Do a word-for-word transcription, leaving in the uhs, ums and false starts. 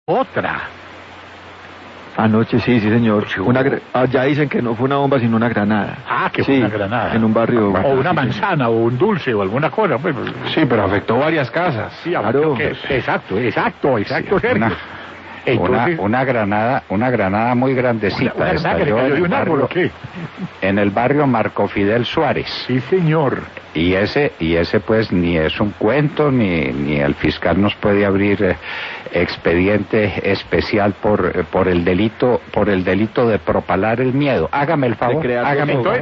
Otra. Anoche sí, sí señor. Una, gra- ah, ya dicen que no fue una bomba sino una granada. Ah, que fue Sí, una granada. en un barrio. O una sí, manzana, o un dulce, o alguna cosa. Pues, Sí, pero afectó varias casas. sí, claro. que- exacto, exacto, exacto, Sergio. Una, Entonces, una, una granada, una granada muy grandecita. una granada que le estalló cayó en de el un árbol, ¿o barrio- qué? En el barrio Marco Fidel Suárez. Sí, señor. Y ese, y ese pues ni es un cuento, ni, ni el fiscal nos puede abrir eh, expediente especial por, eh, por el delito, por el delito de propalar el miedo. Hágame el favor, crear hágame el terror. favor.